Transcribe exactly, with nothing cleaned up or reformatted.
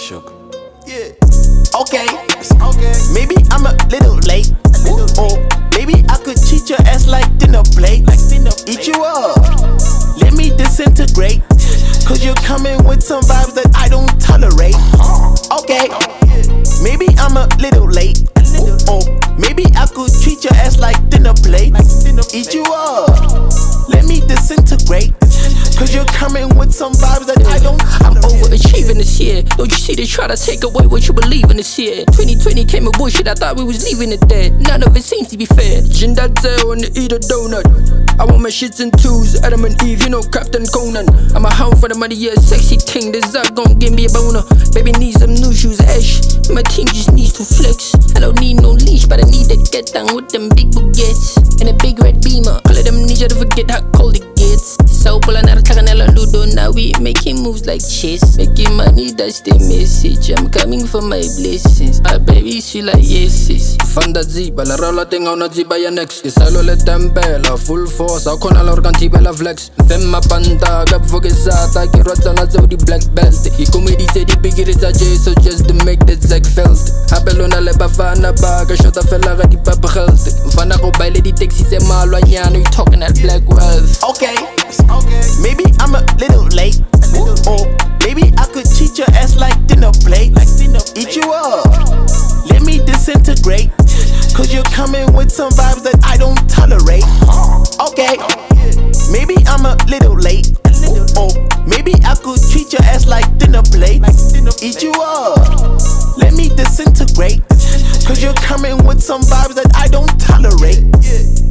Shook. Yeah. Okay. Okay. Maybe I'm a little late. A little or maybe I could cheat your ass like dinner plate. Like dinner plate. Eat you up. Let me disintegrate. Cause you're coming with some vibes that I don't tolerate. Okay. Maybe I'm a little late. Or maybe I could treat your ass like dinner plate. Eat you up. Let me disintegrate. Cause you're coming with some vibes that I don't tolerate. I'm overachieving this year. Don't you see they try to take away what you believe in this year? twenty twenty came with bullshit, I thought we was leaving it there. None of it seems to be fair. Jinder tail and eat a donut. I want my shits in twos, Adam and Eve, you know Captain Conan. I'm a hound for the money, yeah, sexy thing. This up gon' give me a boner. Baby needs some new shoes, ash. My team just needs to flex. I don't need no leash, but I need to get down with them big baguettes and a big red beamer. All of them need you to forget how cold it gets. So pull another Taganella Ludo, now we making moves like chess. Making money, that's the message. I'm coming for my blessings. My baby, she like yes, yes. Fanda ziba, la rola tenga una ziba ya next. Isalo le tempela, full force, ako na la organtiba la flex. Femma panta, gap fogesata, ki rotsa na zo di black belt. I comedy say di bigger is a J, so just to make that Zack felt. Habelo na le bafana baga, shota fella ga di papa health. Mfana ko baile di taxi se malwa nyano, you talking that black wealth. Okay. Okay. Maybe I'm a little late. A little or maybe I could cheat your ass like dinner plate. Like dinner plate. Eat you up. Let me disintegrate. Cause you're coming with some vibes that I don't tolerate. Okay. Maybe I'm a little late. A little or maybe I could treat your ass like dinner plate. Like dinner plate. Eat you up. Let me disintegrate. Cause you're coming with some vibes that I don't tolerate. Yeah.